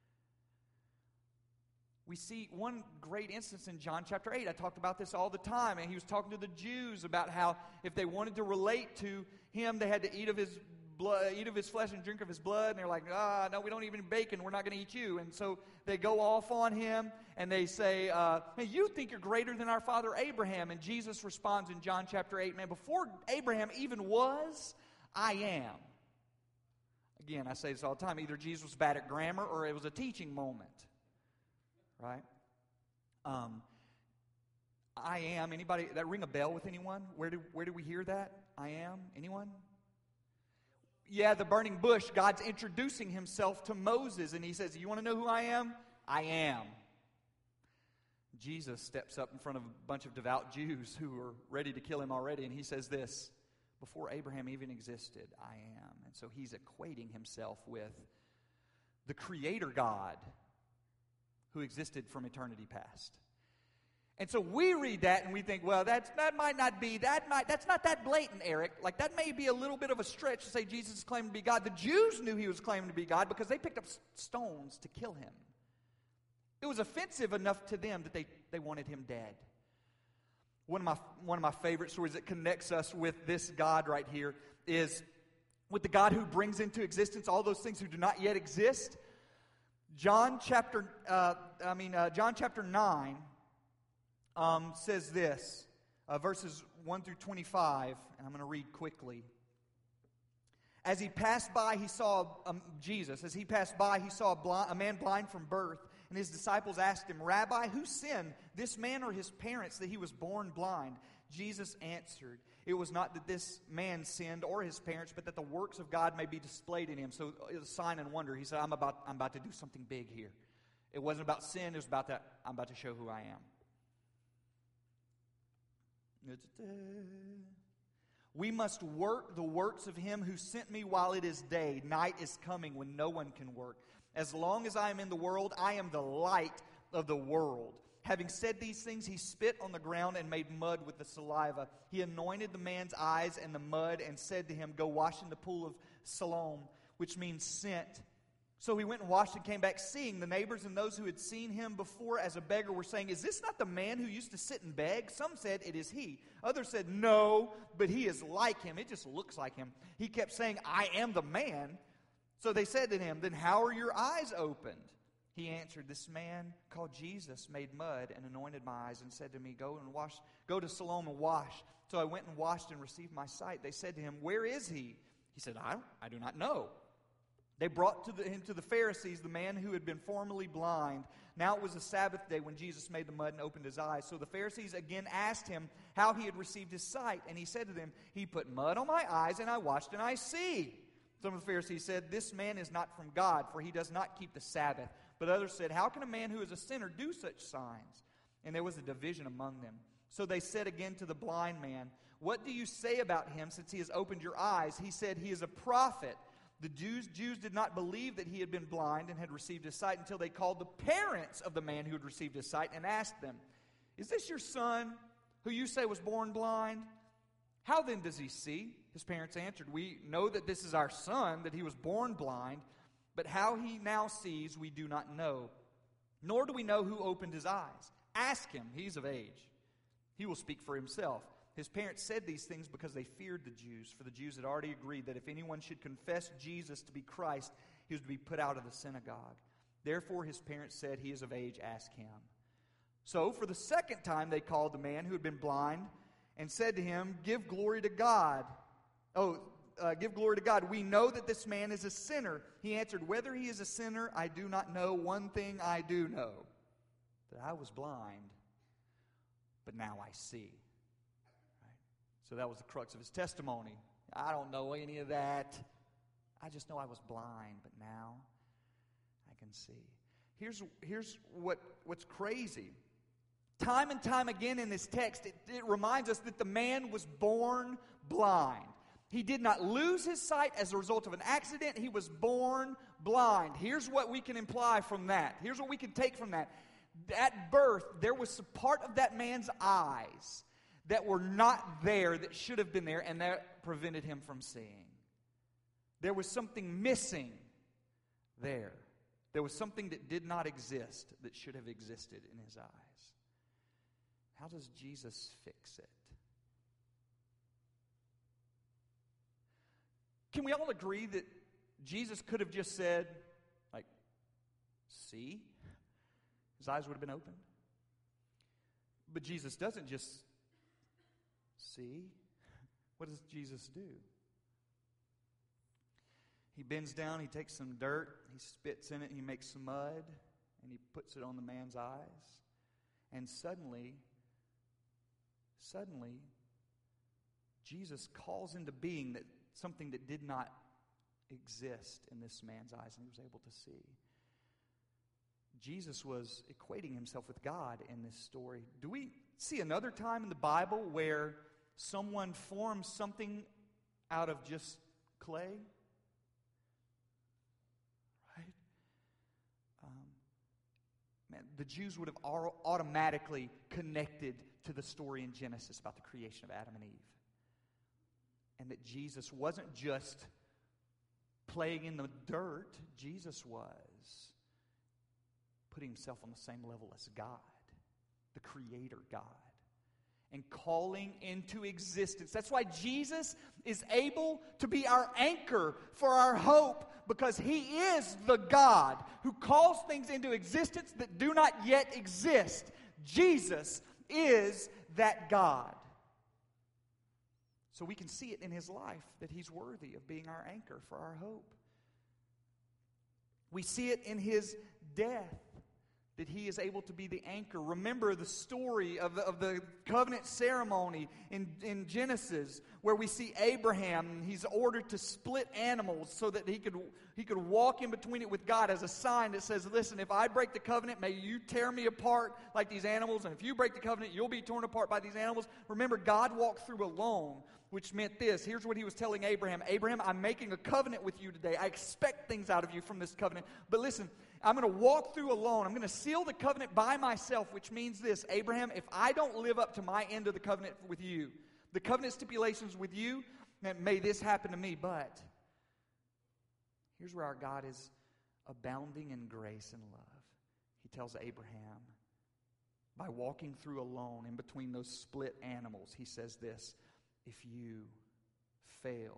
We see one great instance in John chapter 8. I talked about this all the time, and He was talking to the Jews about how if they wanted to relate to Him, they had to eat of His blood, eat of His flesh and drink of His blood. And they're like, no, we don't eat any bacon. We're not going to eat you. And so they go off on Him, and they say, hey, you think you're greater than our father Abraham. And Jesus responds in John chapter 8, man, before Abraham even was, I am. Again, I say this all the time. Either Jesus was bad at grammar or it was a teaching moment. Right? I am. Anybody, that ring a bell with anyone? Where do we hear that? I am. Anyone? Yeah, the burning bush. God's introducing Himself to Moses, and He says, you want to know who I am? I am. Jesus steps up in front of a bunch of devout Jews who are ready to kill Him already, and He says this: before Abraham even existed, I am. And so He's equating Himself with the Creator God who existed from eternity past. And so we read that and we think, well, that's not that blatant, Eric. Like, that may be a little bit of a stretch to say Jesus is claiming to be God. The Jews knew he was claiming to be God because they picked up stones to kill him. It was offensive enough to them that they wanted him dead. One of my favorite stories that connects us with this God right here is with the God who brings into existence all those things who do not yet exist. John chapter 9 says this, verses 1 through 25, and I'm going to read quickly. As he passed by, he saw Jesus. As he passed by, he saw a man blind from birth. And his disciples asked him, Rabbi, who sinned, this man or his parents, that he was born blind? Jesus answered, it was not that this man sinned or his parents, but that the works of God may be displayed in him. So it was a sign and wonder. He said, I'm about to do something big here. It wasn't about sin. It was about that I'm about to show who I am. We must work the works of him who sent me while it is day. Night is coming when no one can work. As long as I am in the world, I am the light of the world. Having said these things, he spit on the ground and made mud with the saliva. He anointed the man's eyes and the mud and said to him, go wash in the pool of Siloam, which means sent. So he went and washed and came back seeing. The neighbors and those who had seen him before as a beggar were saying, is this not the man who used to sit and beg? Some said, it is he. Others said, no, but he is like him. It just looks like him. He kept saying, I am the man. So they said to him, then how are your eyes opened? He answered, this man called Jesus made mud and anointed my eyes and said to me, go to Siloam and wash. So I went and washed and received my sight. They said to him, where is he? He said, I do not know. They brought him to the Pharisees, the man who had been formerly blind. Now it was the Sabbath day when Jesus made the mud and opened his eyes. So the Pharisees again asked him how he had received his sight. And he said to them, he put mud on my eyes and I washed and I see. Some of the Pharisees said, this man is not from God, for he does not keep the Sabbath. But others said, how can a man who is a sinner do such signs? And there was a division among them. So they said again to the blind man, what do you say about him since he has opened your eyes? He said, he is a prophet. The Jews did not believe that he had been blind and had received his sight until they called the parents of the man who had received his sight and asked them, is this your son who you say was born blind? How then does he see? His parents answered, we know that this is our son, that he was born blind, but how he now sees we do not know. Nor do we know who opened his eyes. Ask him, he's of age. He will speak for himself. His parents said these things because they feared the Jews, for the Jews had already agreed that if anyone should confess Jesus to be Christ, he was to be put out of the synagogue. Therefore his parents said, he is of age, ask him. So for the second time they called the man who had been blind and said to him, give glory to God. Give glory to God. We know that this man is a sinner. He answered, whether he is a sinner, I do not know. One thing I do know, that I was blind, but now I see. Right? So that was the crux of his testimony. I don't know any of that. I just know I was blind, but now I can see. Here's what's crazy. Time and time again in this text, it reminds us that the man was born blind. He did not lose his sight as a result of an accident. He was born blind. Here's what we can imply from that. Here's what we can take from that. At birth, there was a part of that man's eyes that were not there that should have been there, and that prevented him from seeing. There was something missing there. There was something that did not exist that should have existed in his eyes. How does Jesus fix it? Can we all agree that Jesus could have just said, see? His eyes would have been opened. But Jesus doesn't just see. What does Jesus do? He bends down, he takes some dirt, he spits in it, he makes some mud, and he puts it on the man's eyes. And suddenly, Jesus calls into being that something that did not exist in this man's eyes, and he was able to see. Jesus was equating himself with God in this story. Do we see another time in the Bible where someone forms something out of just clay? Right? man, the Jews would have automatically connected to the story in Genesis about the creation of Adam and Eve. And that Jesus wasn't just playing in the dirt. Jesus was putting himself on the same level as God, the Creator God, and calling into existence. That's why Jesus is able to be our anchor for our hope, because he is the God who calls things into existence that do not yet exist. Jesus is that God. So we can see it in his life that he's worthy of being our anchor for our hope. We see it in his death, that he is able to be the anchor. Remember the story of the covenant ceremony in Genesis, where we see Abraham. He's ordered to split animals so that he could walk in between it with God as a sign that says, listen, if I break the covenant, may you tear me apart like these animals, and if you break the covenant, you'll be torn apart by these animals. Remember, God walked through alone, which meant this. Here's what he was telling Abraham. Abraham, I'm making a covenant with you today. I expect things out of you from this covenant. But listen, I'm going to walk through alone. I'm going to seal the covenant by myself, which means this. Abraham, if I don't live up to my end of the covenant with you, the covenant stipulations with you, then may this happen to me. But here's where our God is abounding in grace and love. He tells Abraham, by walking through alone in between those split animals, he says this, if you fail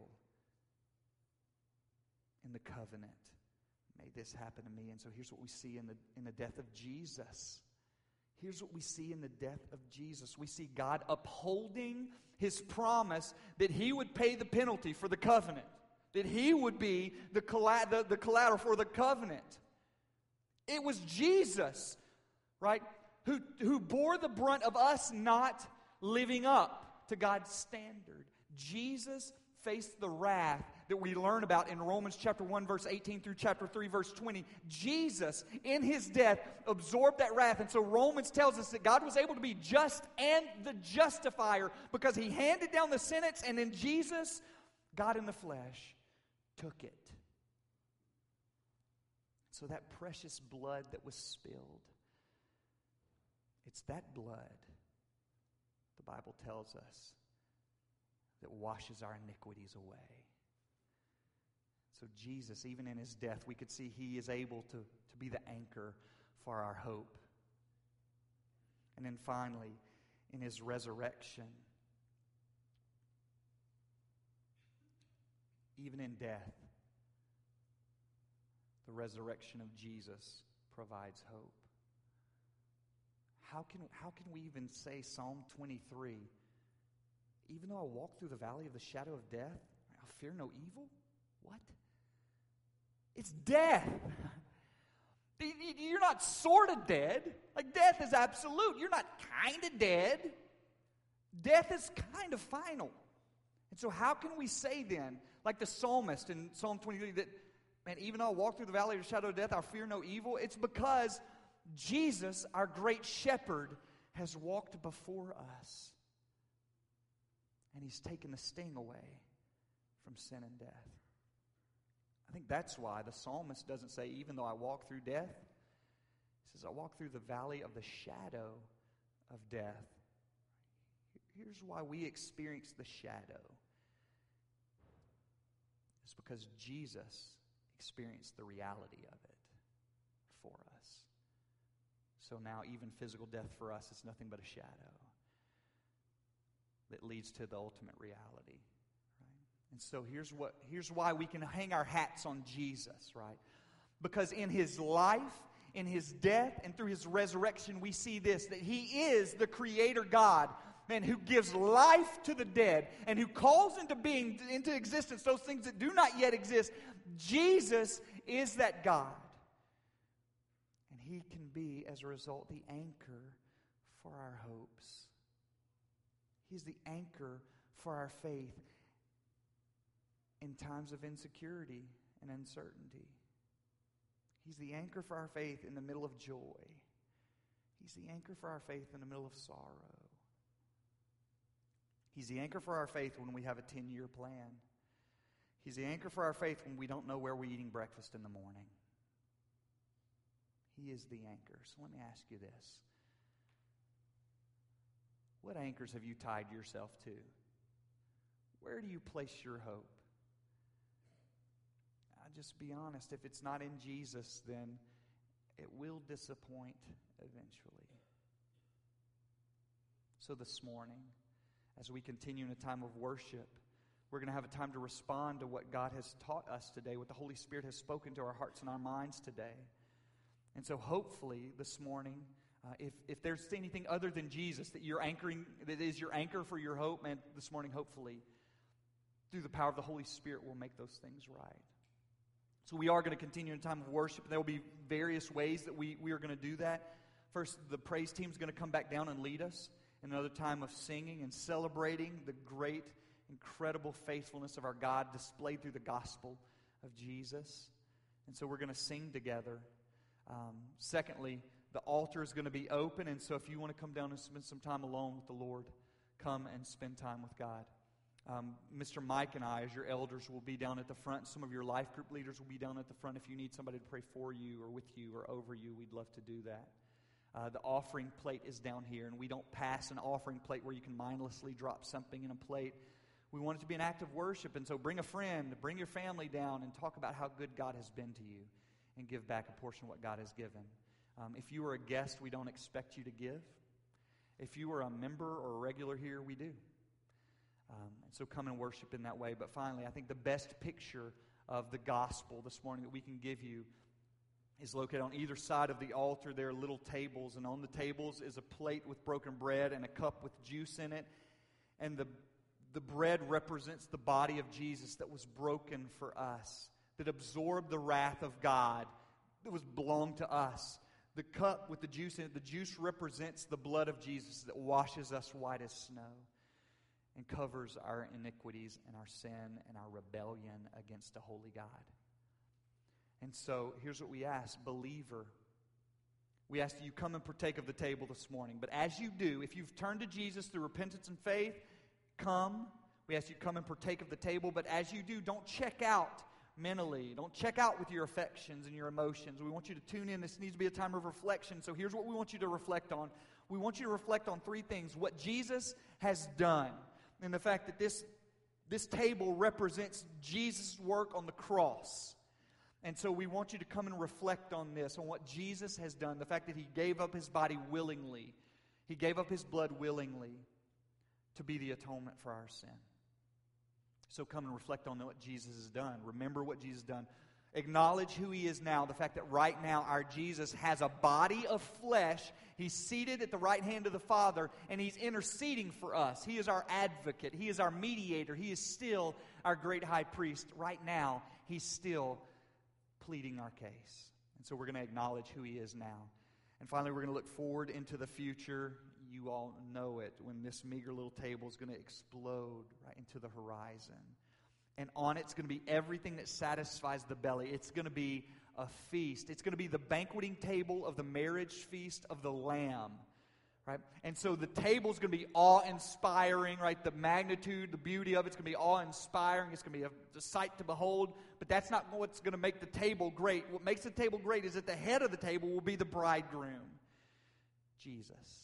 in the covenant, may this happen to me. And so here's what we see in the death of Jesus. Here's what we see in the death of Jesus. We see God upholding his promise that he would pay the penalty for the covenant, that he would be the collateral for the covenant. It was Jesus, right, who bore the brunt of us not living up to God's standard. Jesus faced the wrath that we learn about in Romans chapter 1 verse 18 through chapter 3 verse 20. Jesus, in his death, absorbed that wrath. And so Romans tells us that God was able to be just and the justifier because he handed down the sentence, and then Jesus, God in the flesh, took it. So that precious blood that was spilled, it's that blood, the Bible tells us, that washes our iniquities away. So Jesus, even in his death, we could see he is able to be the anchor for our hope. And then finally, in his resurrection, even in death, the resurrection of Jesus provides hope. How can we even say Psalm 23, even though I walk through the valley of the shadow of death, I'll fear no evil? What? It's death. You're not sort of dead. Like, death is absolute. You're not kind of dead. Death is kind of final. And so how can we say then, like the psalmist in Psalm 23, that, man, even though I walk through the valley of the shadow of death, I'll fear no evil? It's because Jesus, our great shepherd, has walked before us. And he's taken the sting away from sin and death. I think that's why the psalmist doesn't say, even though I walk through death, he says, I walk through the valley of the shadow of death. Here's why we experience the shadow. It's because Jesus experienced the reality of it for us. So now even physical death for us is nothing but a shadow that leads to the ultimate reality. Right? And so here's why we can hang our hats on Jesus, right? Because in his life, in his death, and through his resurrection, we see this, that he is the Creator God, man, who gives life to the dead and who calls into existence those things that do not yet exist. Jesus is that God. And he can be, as a result, the anchor for our hopes. He's the anchor for our faith in times of insecurity and uncertainty. He's the anchor for our faith in the middle of joy. He's the anchor for our faith in the middle of sorrow. He's the anchor for our faith when we have a 10-year plan. He's the anchor for our faith when we don't know where we're eating breakfast in the morning. He is the anchor. So let me ask you this. What anchors have you tied yourself to? Where do you place your hope? I'll just be honest. If it's not in Jesus, then it will disappoint eventually. So this morning, as we continue in a time of worship, we're going to have a time to respond to what God has taught us today, what the Holy Spirit has spoken to our hearts and our minds today. And so hopefully this morning, if there's anything other than Jesus that you're anchoring, that is your anchor for your hope, man, this morning hopefully, through the power of the Holy Spirit, we'll make those things right. So we are going to continue in a time of worship. There will be various ways that we are going to do that. First, the praise team is going to come back down and lead us in another time of singing and celebrating the great, incredible faithfulness of our God displayed through the gospel of Jesus. And so we're going to sing together. Secondly, the altar is going to be open, and so if you want to come down and spend some time alone with the Lord, come and spend time with God. Mr. Mike and I, as your elders, will be down at the front. Some of your life group leaders will be down at the front. If you need somebody to pray for you or with you or over you, we'd love to do that. The offering plate is down here, and we don't pass an offering plate where you can mindlessly drop something in a plate. We want it to be an act of worship, and so bring a friend, bring your family down, and talk about how good God has been to you, and give back a portion of what God has given. If you are a guest, we don't expect you to give. If you are a member or a regular here, we do. And so come and worship in that way. But finally, I think the best picture of the gospel this morning that we can give you is located on either side of the altar. There are little tables, and on the tables is a plate with broken bread and a cup with juice in it. And the bread represents the body of Jesus that was broken for us, that absorbed the wrath of God that belonged to us. The cup with the juice in it, the juice represents the blood of Jesus that washes us white as snow and covers our iniquities and our sin and our rebellion against a holy God. And so here's what we ask, believer. We ask that you come and partake of the table this morning. But as you do, if you've turned to Jesus through repentance and faith, come. We ask you to come and partake of the table. But as you do, don't check out mentally. Don't check out with your affections and your emotions. We want you to tune in. This needs to be a time of reflection. So here's what we want you to reflect on. We want you to reflect on three things. What Jesus has done, and the fact that this table represents Jesus' work on the cross. And so we want you to come and reflect on this, on what Jesus has done, the fact that He gave up His body willingly. He gave up His blood willingly to be the atonement for our sin. So come and reflect on what Jesus has done. Remember what Jesus has done. Acknowledge who He is now. The fact that right now our Jesus has a body of flesh. He's seated at the right hand of the Father, and He's interceding for us. He is our advocate. He is our mediator. He is still our great high priest. Right now, He's still pleading our case. And so we're going to acknowledge who He is now. And finally, we're going to look forward into the future. You all know it, when this meager little table is going to explode right into the horizon. And on it's going to be everything that satisfies the belly. It's going to be a feast. It's going to be the banqueting table of the marriage feast of the Lamb. Right? And so the table is going to be awe-inspiring, right? The magnitude, the beauty of it's going to be awe-inspiring. It's going to be a sight to behold. But that's not what's going to make the table great. What makes the table great is that the head of the table will be the bridegroom, Jesus.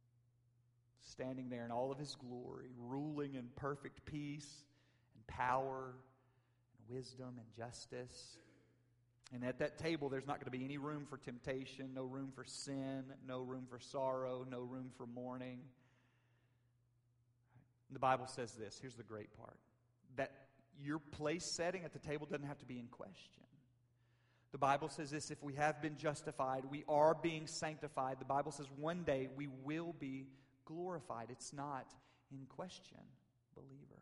Standing there in all of His glory, ruling in perfect peace and power and wisdom and justice. And at that table, there's not going to be any room for temptation, no room for sin, no room for sorrow, no room for mourning. The Bible says this. Here's the great part. That your place setting at the table doesn't have to be in question. The Bible says this, if we have been justified, we are being sanctified. The Bible says one day we will be glorified. It's not in question, believer.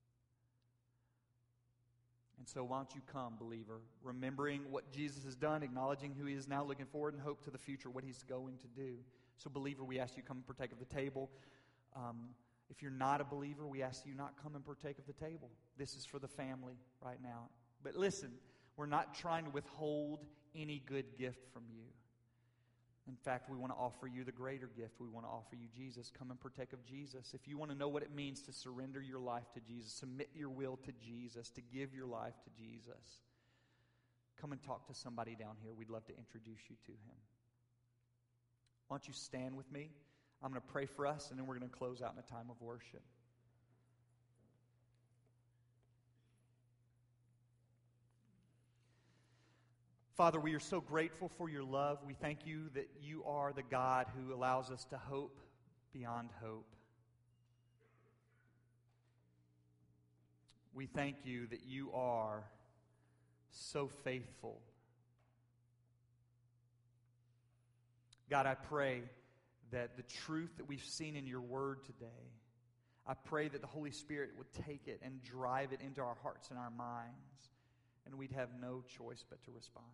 And so why don't you come, believer, remembering what Jesus has done, acknowledging who He is now, looking forward and hope to the future, what He's going to do. So believer, we ask you come and partake of the table. If you're not a believer, we ask you not come and partake of the table. This is for the family right now. But listen, we're not trying to withhold any good gift from you. In fact, we want to offer you the greater gift. We want to offer you Jesus. Come and partake of Jesus. If you want to know what it means to surrender your life to Jesus, submit your will to Jesus, to give your life to Jesus, come and talk to somebody down here. We'd love to introduce you to Him. Why don't you stand with me? I'm going to pray for us, and then we're going to close out in a time of worship. Father, we are so grateful for your love. We thank you that you are the God who allows us to hope beyond hope. We thank you that you are so faithful. God, I pray that the truth that we've seen in your word today, I pray that the Holy Spirit would take it and drive it into our hearts and our minds, and we'd have no choice but to respond.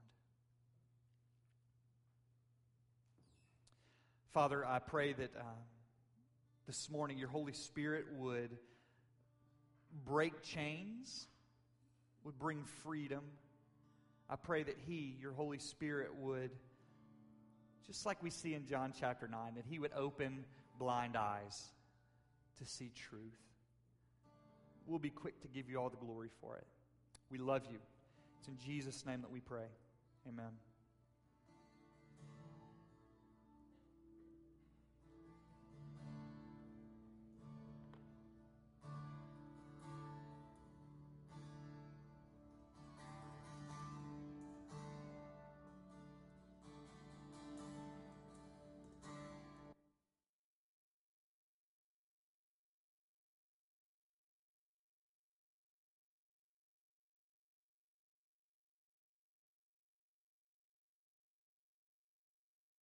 Father, I pray that this morning your Holy Spirit would break chains, would bring freedom. I pray that He, your Holy Spirit, would, just like we see in John chapter 9, that He would open blind eyes to see truth. We'll be quick to give you all the glory for it. We love you. It's in Jesus' name that we pray. Amen.